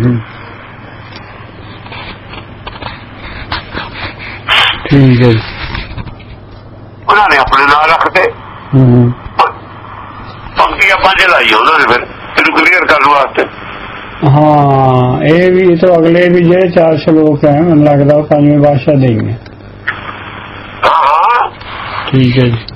ਠੀਕ ਹੈ ਜੀ। ਉਹਨਾਂ ਨੇ ਆਪਣੇ ਨਾਲ ਰੱਖਦੇ, ਪੰਕਤੀਆਂ ਪੰਜ ਲਾਈ ਉਹਨਾਂ ਨੇ ਫਿਰ ਇਹਨੂੰ ਕਲੀਅਰ ਕਰਨ ਵਾਸਤੇ। ਹਾਂ, ਇਹ ਵੀ ਇਸ ਤੋਂ ਅਗਲੇ ਵੀ ਜਿਹੜੇ 4 ਸ਼ਲੋਕ ਹੈ ਮੈਨੂੰ ਲੱਗਦਾ ਉਹ ਪੰਜਵੇਂ ਪਾਤਸ਼ਾਹ ਦੇ ਹੀ ਨੇ। ਹਾਂ, ਠੀਕ ਹੈ ਜੀ।